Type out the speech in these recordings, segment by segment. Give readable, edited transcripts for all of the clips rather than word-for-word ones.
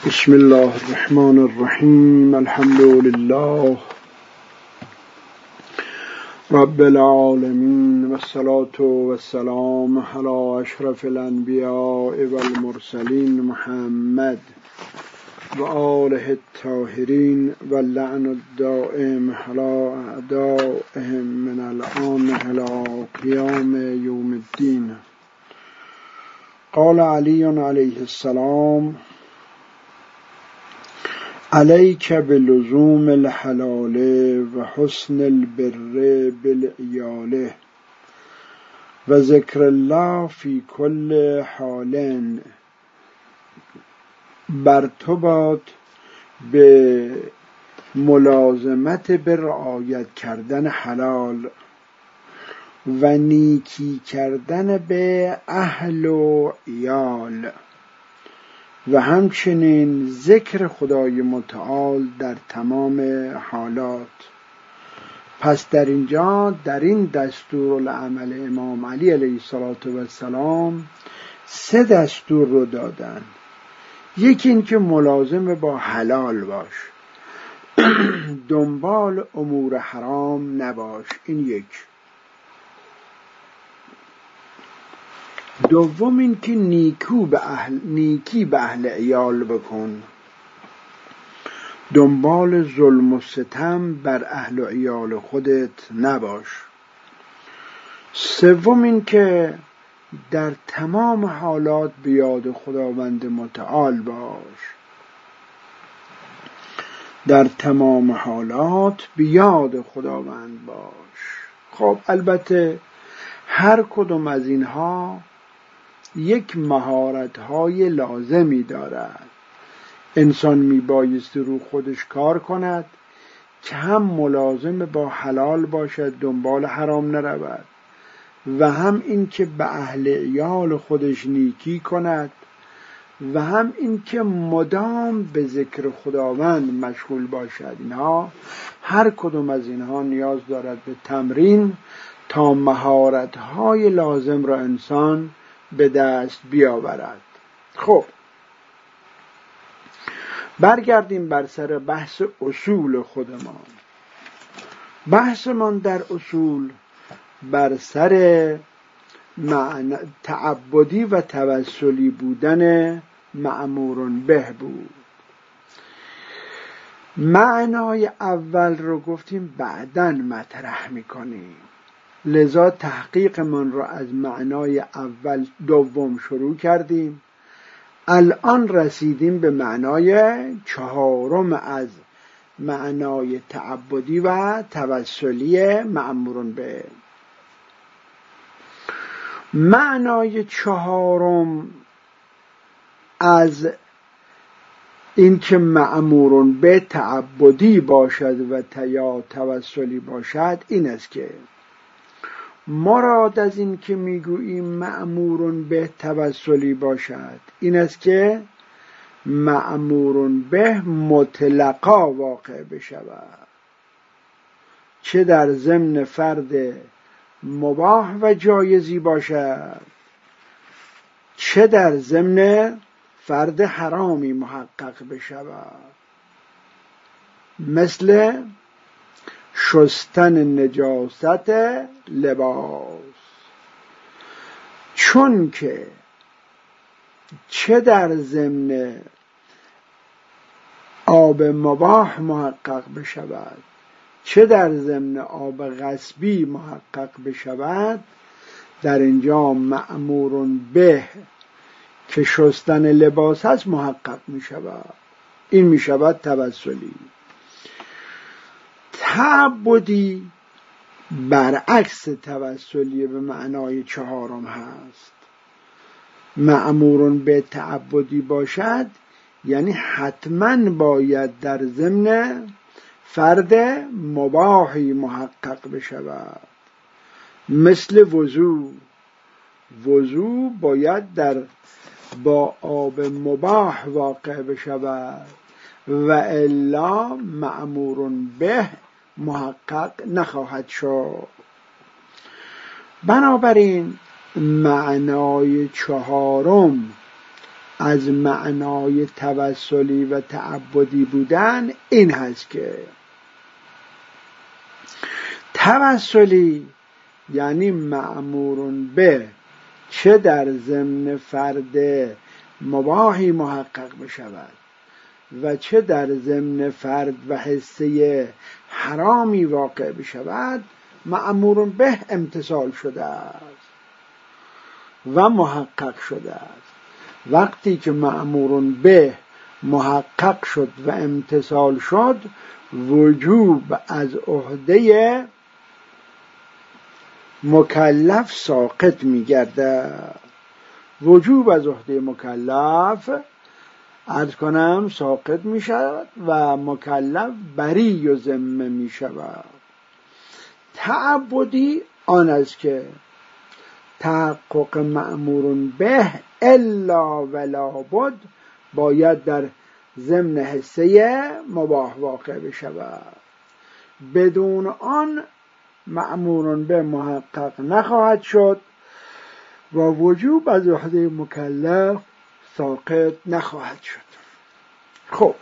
بسم الله الرحمن الرحیم. الحمد لله رب العالمین و الصلاة و السلام علی اشرف الانبیاء و المرسلین محمد و آله الطاهرین و اللعن الدائم علی اعدائهم من الآن الی قیام یوم الدین. قال علی علیه السلام: علیک بلزوم الحلال و حسن البر بالعیال و ذکر الله فی کل حال. بر تو باد به ملازمت به رعایت کردن حلال و نیکی کردن به اهل و عیال و همچنین ذکر خدای متعال در تمام حالات. پس در اینجا در این دستورالعمل امام علی علیه السلام 3 دستور رو دادن. یکی این که ملازم با حلال باش، دنبال امور حرام نباش، این یک. دوم این که نیکی به اهل عیال بکن، دنبال ظلم و ستم بر اهل و عیال خودت نباش. سوم این که در تمام حالات به یاد خداوند متعال باش، در تمام حالات به یاد خداوند باش. خب البته هر کدوم از اینها یک مهارت‌های لازمی دارد. انسان میبایستی رو خودش کار کند که هم ملازم با حلال باشد، دنبال حرام نرود، و هم این که به اهل عیال خودش نیکی کند، و هم این که مدام به ذکر خداوند مشغول باشد. اینها هر کدوم از اینها نیاز دارد به تمرین تا مهارت‌های لازم را انسان به دست بیاورد. خب برگردیم بر سر بحث اصول خودمان. بحثمان در اصول بر سر تعبدی و توسلی بودن مأمور به بود. معنای اول رو گفتیم بعداً مطرح میکنیم، لذا تحقیق من را از معنای دوم شروع کردیم. الان رسیدیم به معنای 4 از معنای تعبدی و توسلی مأمور به. معنای 4 از این که مأمور به تعبدی باشد و یا توسلی باشد این است که مراد از این که میگوییم مأمور به توسلی باشد این است که مأمور به مطلقا واقع بشود، چه در ضمن فرد مباح و جایزی باشد، چه در ضمن فرد حرامی محقق بشود، مثل شستن نجاست لباس، چون که چه در ضمن آب مباح محقق بشود، چه در ضمن آب غصبی محقق بشود، در اینجا مأمور به که شستن لباس هست محقق می شود. این می شود توسلی. تعبدی برعکس توسلی به معنای 4 هست. مأمور به تعبدی باشد یعنی حتما باید در ضمن فرد مباحی محقق بشود، مثل وضو باید با آب مباح واقع بشود و الا مأمور به محقق نخواهد شد. بنابراین معنای 4 از معنای توسلی و تعبدی بودن این هست که توسلی یعنی مأمورون به، چه در ضمن فرد مباحی محقق بشود و چه در ضمن فرد و حصه حرامی واقع بشود، مأمورون به امتثال شده است و محقق شده است. وقتی که مأمورون به محقق شد و امتثال شد، وجوب از عهده مکلف ساقط می‌گردد. وجوب از عهده مکلف عرض کنم ساقط می‌شود و مکلف بری و ذمه می‌شود. تعبدی آن است که تحقق مأمورون به الا ولا بد باید در ضمن حصه مباح واقع بشود، بدون آن مأمورون به محقق نخواهد شد و وجوب از عهده مکلف ساقط نخواهد شد. خب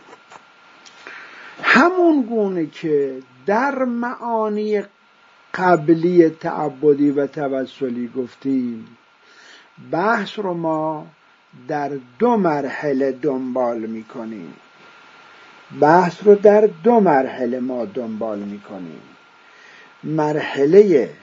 همون گونه که در معانی قبلی تعبدی و توسلی گفتیم، بحث رو ما در 2 مرحله دنبال میکنیم. بحث رو در 2 مرحله ما دنبال میکنیم. مرحله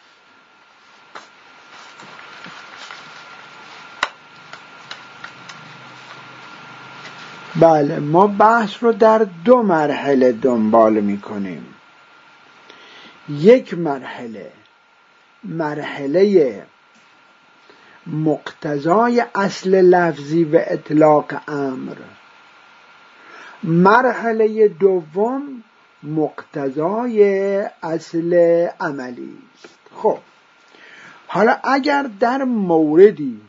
ما بحث رو در 2 مرحله دنبال میکنیم. یک مرحله مقتضای اصل لفظی و اطلاق امر، مرحله دوم مقتضای اصل عملی است. خب حالا اگر در موردی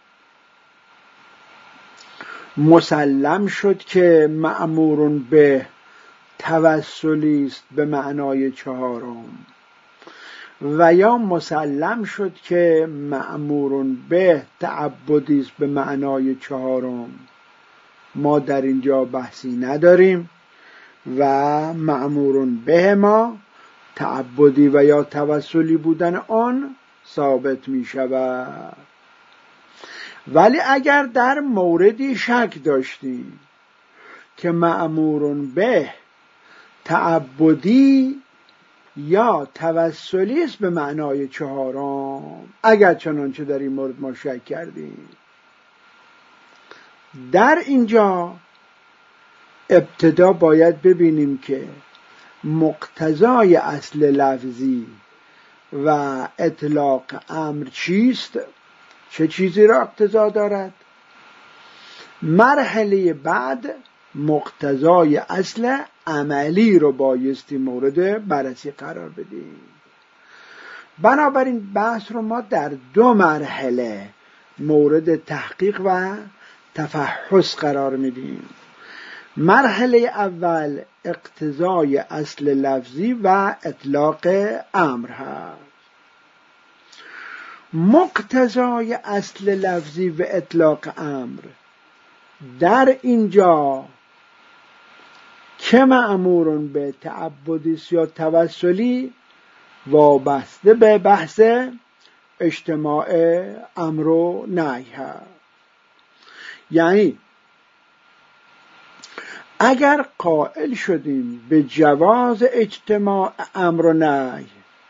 مسلم شد که مأمورون به توسلی است به معنای 4، و یا مسلم شد که مأمورون به تعبدی است به معنای 4، ما در اینجا بحثی نداریم و مأمورون به ما تعبدی و یا توسلی بودن آن ثابت می شود. ولی اگر در موردی شک داشتیم که مأمورون به تعبدی یا توسلی است به معنای 4، اگر چنانچه در این مورد ما شک کردیم، در اینجا ابتدا باید ببینیم که مقتضای اصل لفظی و اطلاق امر چیست، چه چیزی را اقتضا دارد. مرحله بعد مقتضای اصل عملی رو بایستی مورد بررسی قرار بدیم. بنابراین بحث رو ما در 2 مرحله مورد تحقیق و تفحص قرار میدیم. مرحله اول اقتضای اصل لفظی و اطلاق امر هست. مقتضای اصل لفظی و اطلاق امر در اینجا که مأمورون به تعبدی یا توسلی وابسته به بحث اجتماع امر و نهی هست. یعنی اگر قائل شدیم به جواز اجتماع امر و نهی،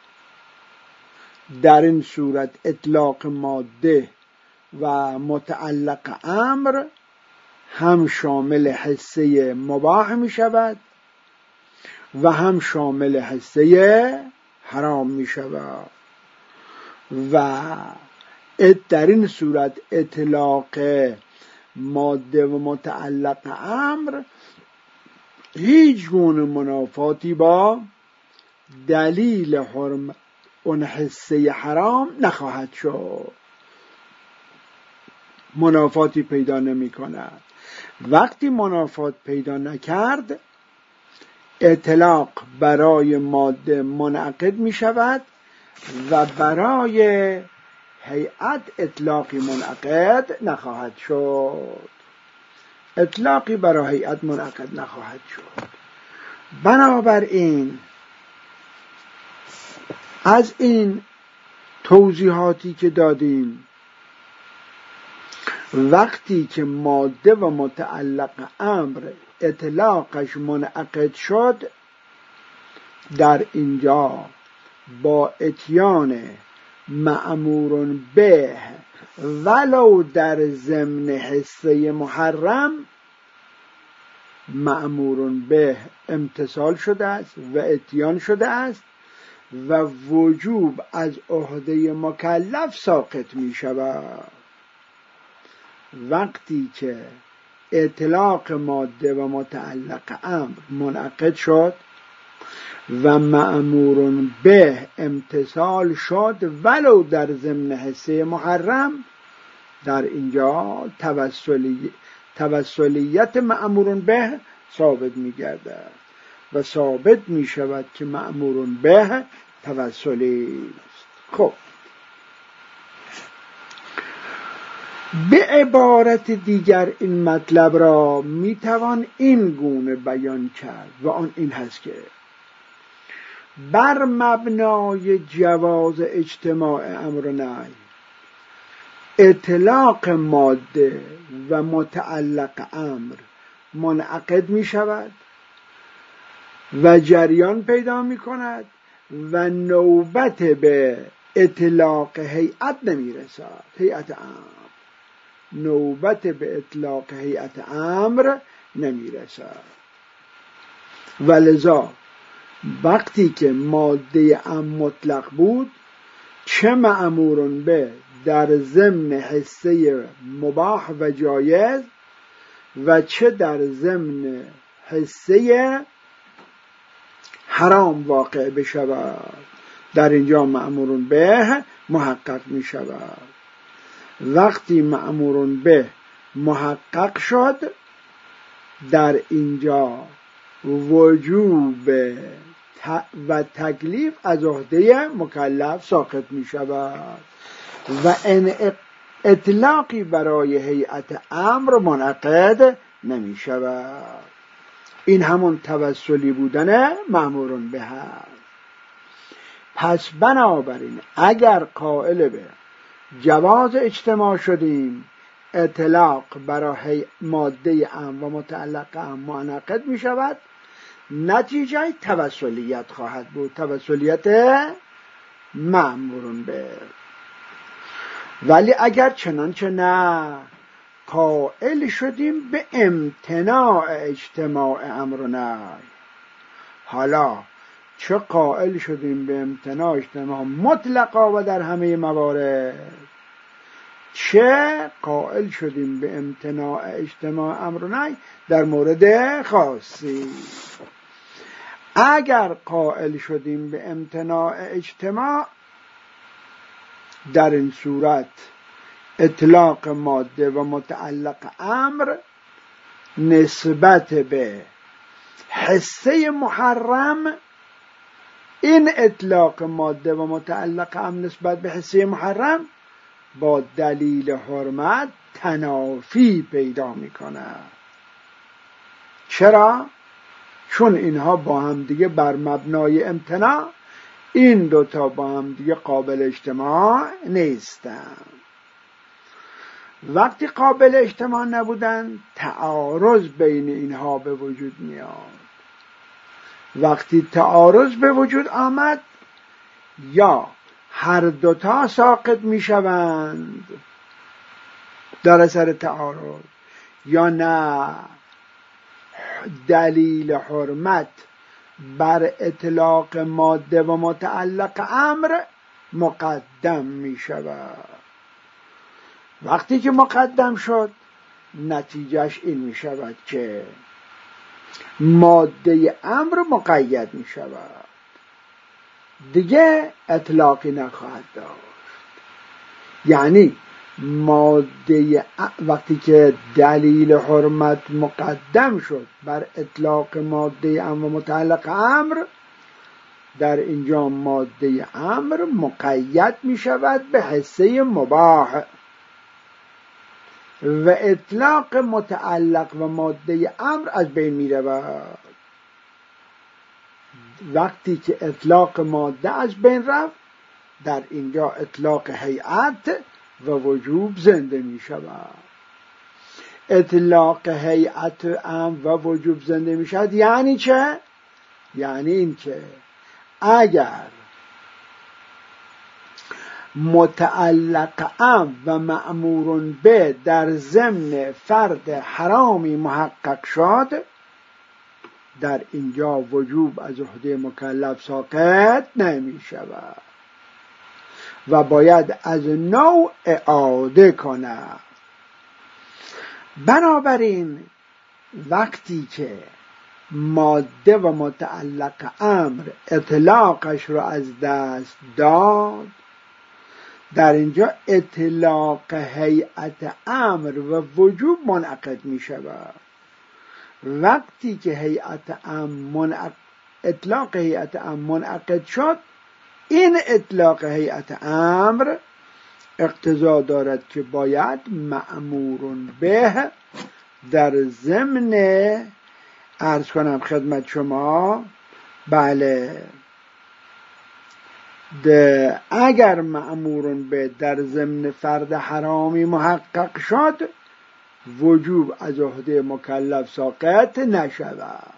در این صورت اطلاق ماده و متعلق امر هم شامل حصه مباح می شود و هم شامل حصه حرام می شود و در این صورت اطلاق ماده و متعلق امر هیچ گونه منافاتی با دلیل حرمت اون حصه حرام نخواهد شد، منافاتی پیدا نمی کند. وقتی منافات پیدا نکرد، اطلاق برای ماده منعقد می شود و برای هیئت اطلاقی منعقد نخواهد شد. اطلاقی برای هیئت منعقد نخواهد شد. بنابراین از این توضیحاتی که دادیم، وقتی که ماده و متعلق امر اطلاقش منعقد شد، در اینجا با اتیان مأمور به ولو در ضمن حصه محرم، مأمور به امتثال شده است و اتیان شده است و وجوب از عهده مکلف ساقط می شود. وقتی که اطلاق ماده و متعلق امر منعقد شد و مأمور به امتثال شد ولو در ضمن حصه محرم، در اینجا توسلیت مأمور به ثابت می گردد و ثابت می شود که مأمور به توسلی است. خب به عبارت دیگر این مطلب را می توان این گونه بیان کرد و آن این هست که بر مبنای جواز اجتماع امر و نهی، اطلاق ماده و متعلق امر منعقد می شود و جریان پیدا می کند و نوبت به اطلاق هیئت نمی رسد. هیئت امر نوبت به اطلاق هیئت امر نمی رسد. ولذا وقتی که ماده امر مطلق بود، چه مأمور به در ضمن حصه مباح و جایز و چه در ضمن حصه حرام واقع بشود، در اینجا مأمور به محقق می شود. وقتی مأمور به محقق شد، در اینجا وجوب و تکلیف از عهده مکلف ساقط می شود و اطلاقی برای هیئت امر منعقد نمی شود. این همون توسلی بودن مأمور به هست. پس بنابراین اگر قائل به جواز اجتماع شدیم، اطلاق برای ماده امر و متعلق امر منعقد می شود، نتیجه توسلیت خواهد بود، توسلیت مأمور به. ولی اگر چنانچه نه، قائل شدیم به امتناع اجتماع امر و نهی، حالا چه قائل شدیم به امتناع اجتماع مطلقا و در همه موارد، چه قائل شدیم به امتناع اجتماع امر و نهی در مورد خاصی. اگر قائل شدیم به امتناع اجتماع، در این صورت اطلاق ماده و متعلق امر نسبت به حصه محرم، این اطلاق ماده و متعلق امر نسبت به حصه محرم با دلیل حرمت تنافی پیدا می کند. چرا؟ چون اینها با هم دیگه بر مبنای امتناع، این دوتا با هم دیگه قابل اجتماع نیستند. وقتی قابل اجتماع نبودن، تعارض بین اینها به وجود میاد. وقتی تعارض به وجود آمد، یا هر دوتا ساقط میشوند در اثر تعارض، یا نه دلیل حرمت بر اطلاق ماده و متعلق امر مقدم می شود. وقتی که مقدم شد، نتیجهش این می شود که ماده امر مقید می شود، دیگه اطلاقی نخواهد داشت. یعنی ماده وقتی که دلیل حرمت مقدم شد بر اطلاق ماده امر و متعلق امر، در اینجا ماده امر مقید می شود به حصه مباح و اطلاق متعلق و ماده امر از بین می رود. وقتی که اطلاق ماده از بین رفت، در اینجا اطلاق هیئت و وجوب زنده می شود. اطلاق هیئت امر و وجوب زنده می شود یعنی چه؟ یعنی این که اگر متعلق امر و مأمور به در ضمن فرد حرامی محقق شد، در اینجا وجوب از عهده مکلف ساقط نمی شود و باید از نو اعاده کند. بنابراین وقتی که ماده و متعلق امر اطلاقش رو از دست داد، در اینجا اطلاق هیئت امر و وجوب منعقد می شود. وقتی که اطلاق هیئت امر منعقد شد، این اطلاق هیئت امر اقتضا دارد که باید مأمور به در ضمن عرض کنم خدمت شما، بله، اگر مأمور به در ضمن فرد حرامی محقق شد، وجوب از عهده مکلف ساقط نشود.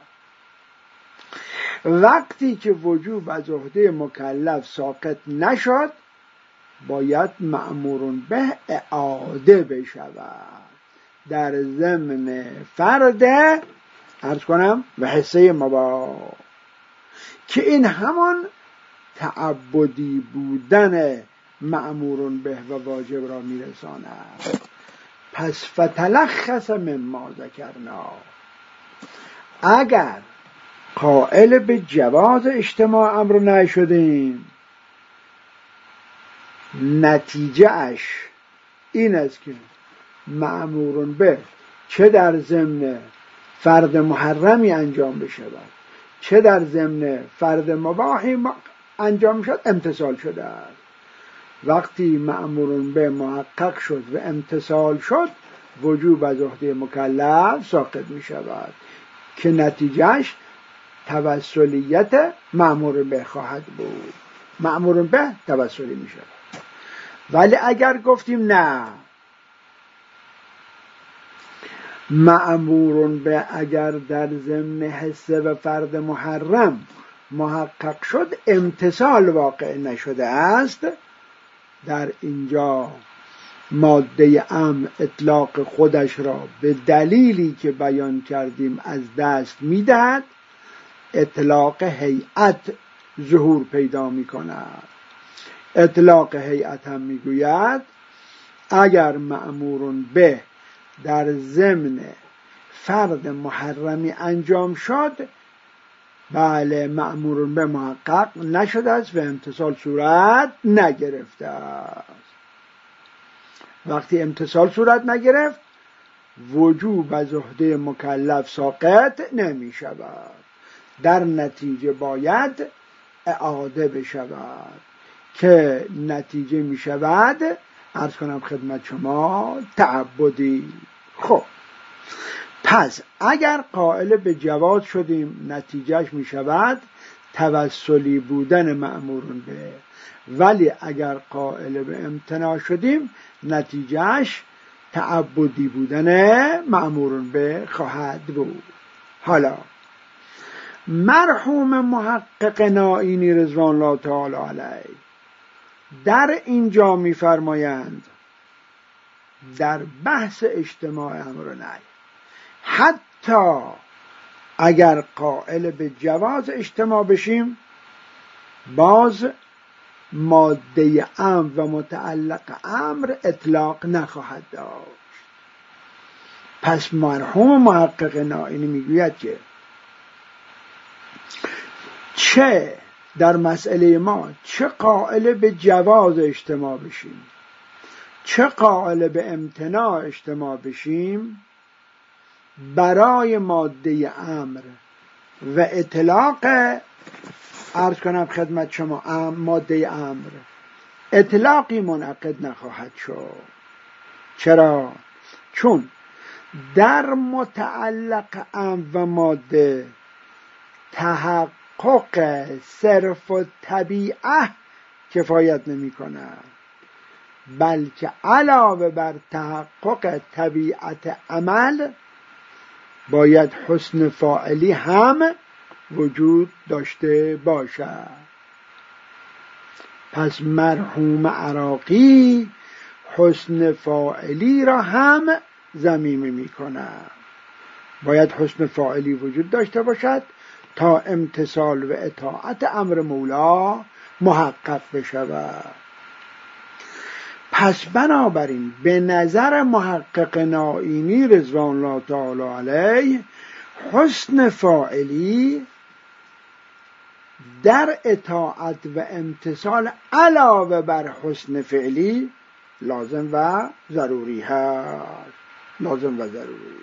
وقتی که وجوب از عهده مکلف ساقط نشد، باید مأمور به اعاده بشود در ضمن فرد عرض کنم و حصه مباح، که این همان تعبدی بودن مأمور به و واجب را میرساند. پس فتلخص مما ذکرنا، اگر قائل به جواز اجتماع امر نشدیم، نتیجه اش این است که مأمور به چه در ضمن فرد محرمی انجام بشود، چه در ضمن فرد مباحی انجام شد، امتثال شده است. وقتی مأمور به محقق شد و امتثال شد، وجوب از عهده مکلف ساقط می شود که نتیجهش توسلیت مأمور به خواهد بود. مأمور به توسلی می شود. ولی اگر گفتیم نه، مأمور به اگر در ضمن حصه و فرد محرم محقق شد، امتثال واقع نشده است، در اینجا ماده امر اطلاق خودش را به دلیلی که بیان کردیم از دست میدهد، اطلاق هیئت ظهور پیدا می کند. اطلاق هیئت هم میگوید اگر مأمور به در ضمن فرد محرمی انجام شد، بله، مأمور به محقق نشده است و امتثال صورت نگرفته است. وقتی امتثال صورت نگرفت، وجوب از عهده مکلف ساقط نمی شود، در نتیجه باید اعاده بشود که نتیجه می شود عرض کنم خدمت شما تعبدی. خب پس اگر قائل به جواز شدیم، نتیجهش می شود توسلی بودن مأمور به، ولی اگر قائل به امتناع شدیم، نتیجهش تعبدی بودن مأمور به خواهد بود. حالا مرحوم محقق نائینی رضوان الله تعالی علیه در اینجا می‌فرمایند در بحث اجتماع امر و نهی، حتی اگر قائل به جواز اجتماع بشیم، باز ماده امر و متعلق امر اطلاق نخواهد داشت. پس مرحوم محقق نائینی میگوید که چه در مسئله ما چه قائل به جواز اجتماع بشیم، چه قائل به امتناع اجتماع بشیم، برای ماده امر و اطلاق عرض کنم خدمت شما ماده امر اطلاقی منعقد نخواهد شد. چرا؟ چون در متعلق امر و ماده تحقق صرف و طبیعه کفایت نمی کند، بلکه علاوه بر تحقق طبیعت عمل باید حسن فاعلی هم وجود داشته باشد. پس مرحوم عراقی حسن فاعلی را هم ضمیمه می کند. باید حسن فاعلی وجود داشته باشد تا امتثال و اطاعت امر مولا محقق بشود. پس بنابراین به نظر محقق نائینی رضوان الله تعالی علیه حسن فاعلی در اطاعت و امتثال علاوه بر حسن فعلی لازم و ضروری هست. لازم و ضروری.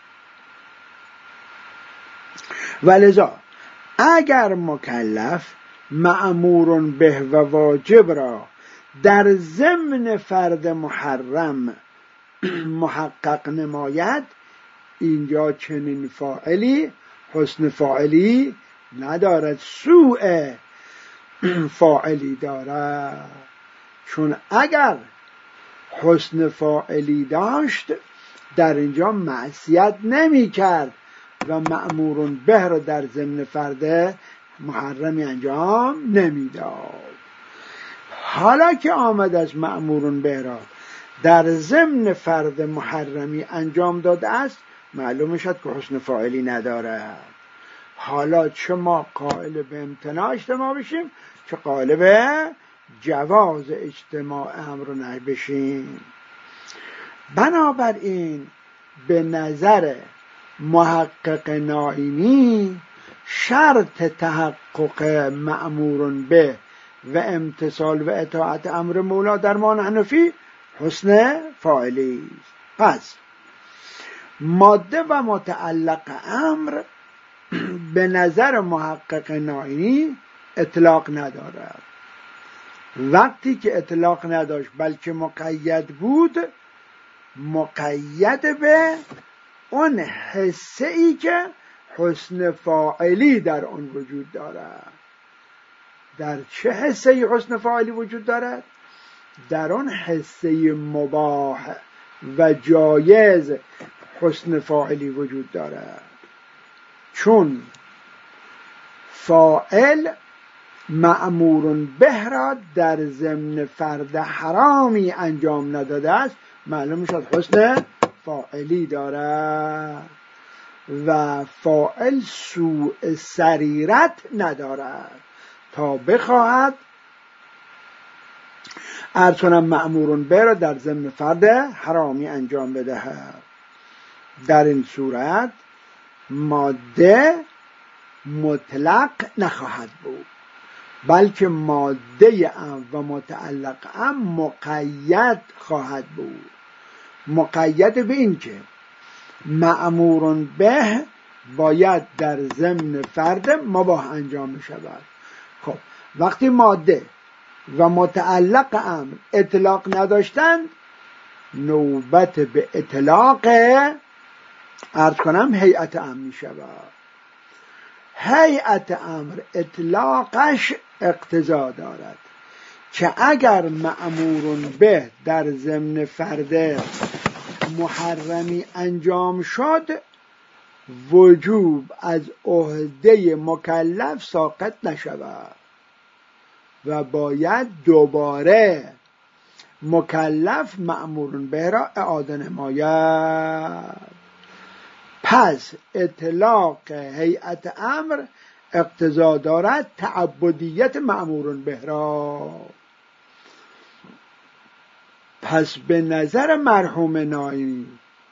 ولذا اگر مکلف مأمور به و واجب را در ضمن فرد محرم محقق نماید، اینجا چنین فاعلی حسن فاعلی ندارد، سوء فاعلی دارد. چون اگر حسن فاعلی داشت در اینجا معصیت نمی کرد و مأمور به را در ضمن فرد محرمی انجام نمی داد. حالا که آمد از مأمور به را در ضمن فرد محرمی انجام داده است، معلوم شد که حسن فاعلی ندارد. حالا چه ما قائل به امتناع اجتماع بشیم، چه قائل به جواز اجتماع امر و نهی بشیم. بنابراین به نظر محقق نائینی شرط تحقق مأمور به و امتثال و اطاعت امر مولا در ما حنفی حسن فاعلی. پس ماده و متعلق امر به نظر محقق نائینی اطلاق ندارد. وقتی که اطلاق نداشت بلکه مقید بود، مقید به اون حسه ای که حسن فاعلی در اون وجود دارد. در چه حسه ای حسن فاعلی وجود دارد؟ در اون حسه مباح و جایز حسن فاعلی وجود دارد. چون فاعل مأمور به را در ضمن فرد حرامی انجام نداده است، معلوم شد حسن فاعلی دارد و فاعل سوء سریرت ندارد تا بخواهد عرض کنم مأمور به را در ضمن فرد حرامی انجام بدهد. در این صورت ماده مطلق نخواهد بود، بلکه ماده ام و متعلق ام مقید خواهد بود. مقید به این که مأمور به باید در ضمن فرد مباح انجام می شود. خب وقتی ماده و متعلق امر اطلاق نداشتند، نوبت به اطلاق عرض کنم هیئت امر می شود. هیئت امر اطلاقش اقتضا دارد که اگر مأمور به در ضمن فرد محرمی انجام شد، وجوب از عهده مکلف ساقط نشود و باید دوباره مکلف مأمور به را اعاده نماید. پس اطلاق هیئت امر اقتضا دارد تعبدیت مأمور به را. پس به نظر مرحوم نائینی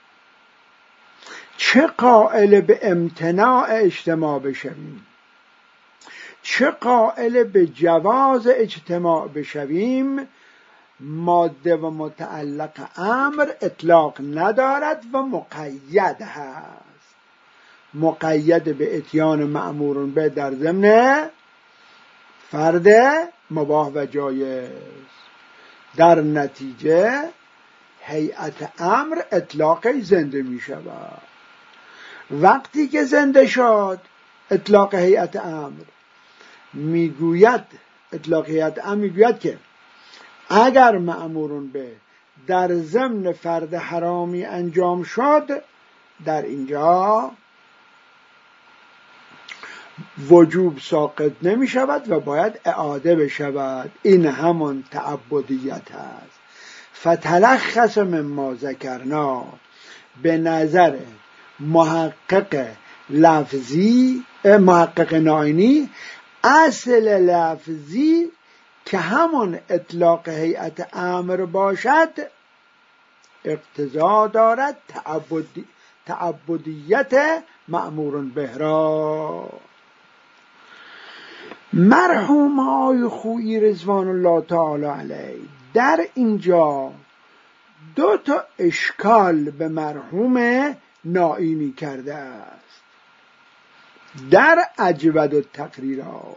چه قائل به امتناع اجتماع بشویم، چه قائل به جواز اجتماع بشویم، ماده و متعلق امر اطلاق ندارد و مقید هست. مقید به اتیان مأمور به در ضمن فرد مباح و جایز. در نتیجه هیئت امر اطلاق زنده می شود. وقتی که زنده شد اطلاق هیئت امر میگوید، اطلاق هیئت امر میگوید که اگر مأمورون به در ضمن فرد حرامی انجام شد، در اینجا وجوب ساقط نمی شود و باید اعاده بشود. این همان تعبدیت است. فتلخص مما ذکرنا به نظر محقق لفظی، محقق ناینی، اصل لفظی که همون اطلاق هیئت امر باشد اقتضا دارد تعبدیت مأمور به را. مرحوم آقای خویی رضوان الله تعالی علیه در اینجا دو تا اشکال به مرحوم ناینی کرده است در اجود التقریرات.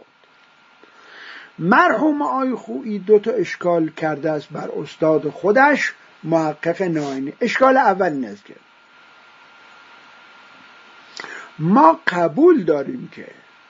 مرحوم آقای خویی دو تا اشکال کرده است بر استاد خودش محقق ناینی. اشکال اول این است که ما قبول داریم که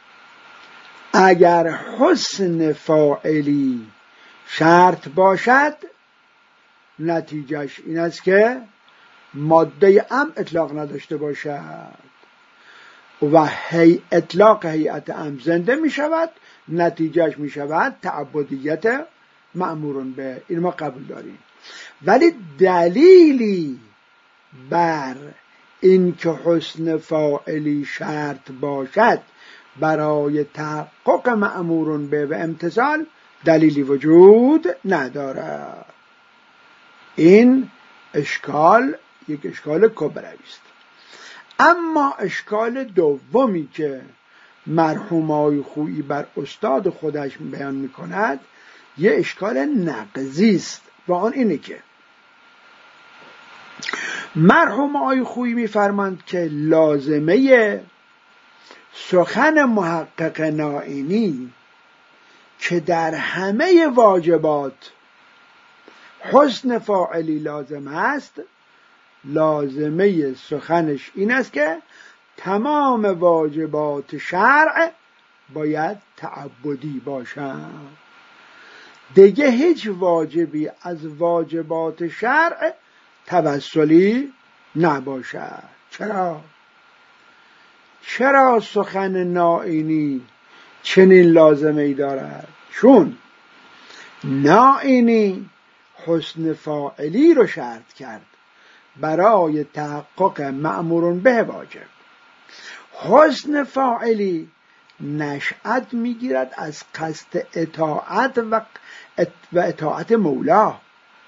اگر حسن فاعلی شرط باشد نتیجهش این است که ماده ام اطلاق نداشته باشد و اطلاق هیئت ام زنده می شود، نتیجهش می شود تعبدیت مأمورون به. این ما قبول داریم. ولی دلیلی بر این که حسن فاعلی شرط باشد برای تحقق مأمورون به و امتثال دلیلی وجود ندارد. این اشکال یک اشکال کبرایی است. اما اشکال دومی که مرحوم آقای خویی بر استاد خودش بیان می‌کند یه اشکال نقضی است و آن اینه که مرحوم آقای خویی می‌فرمایند که لازمه سخن محقق ناینی که در همه واجبات حسن فاعلی لازم است، لازمه سخنش این است که تمام واجبات شرع باید تعبدی باشند. دیگه هیچ واجبی از واجبات شرع توسلی نباشد. چرا سخن ناینی چنین لازمه‌ای دارد؟ چون ناینی حسن فاعلی رو شرط کرد برای تحقق مأمورون به واجب. حسن فاعلی نشأت میگیرد از قصد اطاعت و اطاعت مولا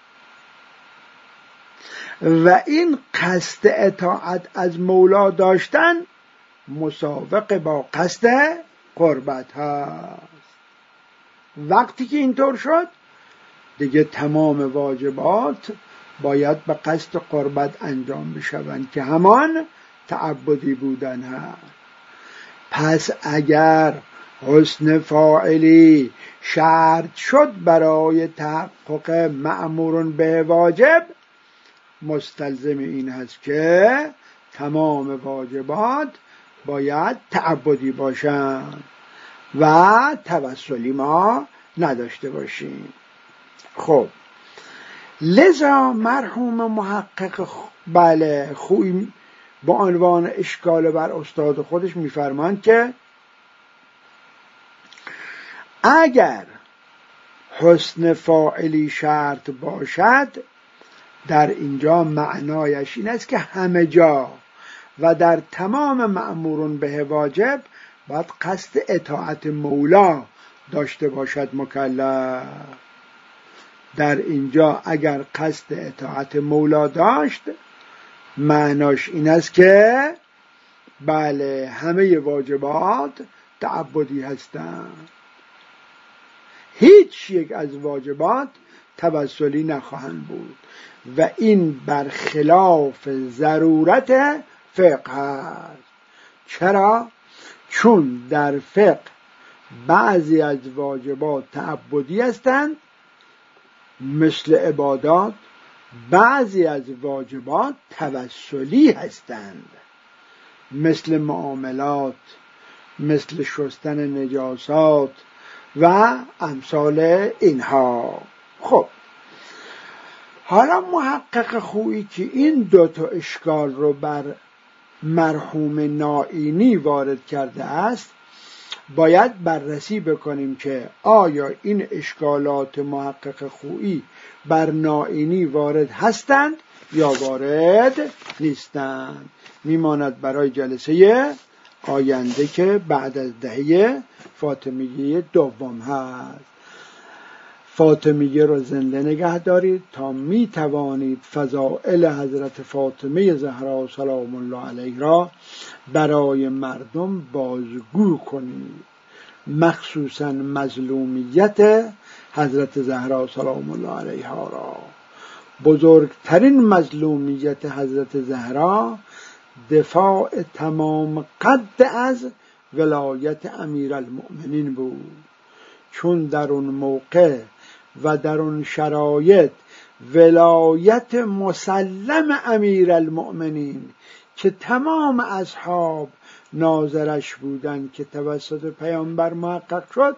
و این قصد اطاعت از مولا داشتن مسابقه با قصد قربت هست. وقتی که اینطور شد دیگه تمام واجبات باید به قصد قربت انجام بشوند که همان تعبدی بودن هست. پس اگر حسن فاعلی شرط شد برای تحقق مأمورون به واجب، مستلزم این هست که تمام واجبات باید تعبدی باشند و توسلی ما نداشته باشیم. خب لذا مرحوم محقق خویی با عنوان اشکال بر استاد خودش میفرماند که اگر حسن فاعلی شرط باشد در اینجا معنایش این است که همه جا و در تمام مأمورون به واجب باید قصد اطاعت مولا داشته باشد مکلف. در اینجا اگر قصد اطاعت مولا داشت معناش این است که بله همه واجبات تعبدی هستند، هیچ یک از واجبات توسلی نخواهند بود و این برخلاف ضرورت فقه است. چرا؟ چون در فقه بعضی از واجبات تعبدی هستند مثل عبادات، بعضی از واجبات توسلی هستند مثل معاملات، مثل شستن نجاسات و امثال اینها. خب حالا محقق خویی که این دوتا اشکال رو بر مرحوم نائینی وارد کرده است، باید بررسی بکنیم که آیا این اشکالات محقق خویی بر نائینی وارد هستند یا وارد نیستند. میماند برای جلسه آینده که بعد از دهه فاطمیه دوم هست. فاطمیه رو زنده نگه دارید تا می توانید فضائل حضرت فاطمه زهرا سلام الله علیها را برای مردم بازگو کنید، مخصوصا مظلومیت حضرت زهرا سلام الله علیها را. بزرگترین مظلومیت حضرت زهرا دفاع تمام قد از ولایت امیرالمؤمنین بود، چون در اون موقع و در اون شرایط ولایت مسلم امیرالمؤمنین که تمام اصحاب ناظرش بودند که توسط پیامبر محقق شد،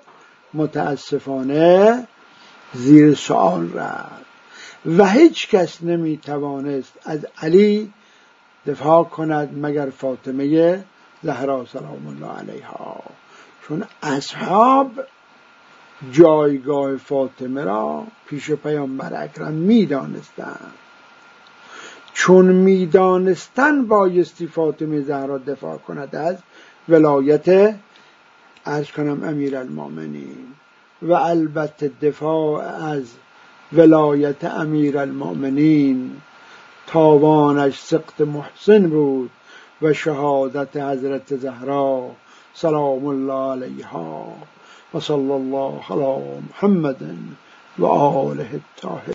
متاسفانه زیر سوال رفت و هیچ کس نمی توانست از علی دفاع کند مگر فاطمه زهرا سلام الله علیها، چون اصحاب جایگاه فاطمه را پیش پیامبر اکرم می‌دانستند. چون می‌دانستند بایستی فاطمه زهرا دفاع کند از ولایت امیرالمؤمنین، و البته دفاع از ولایت امیرالمؤمنین تاوانش سقط محسن بود و شهادت حضرت زهرا سلام الله علیها. و صلی الله علی محمد و آله الطاهرین.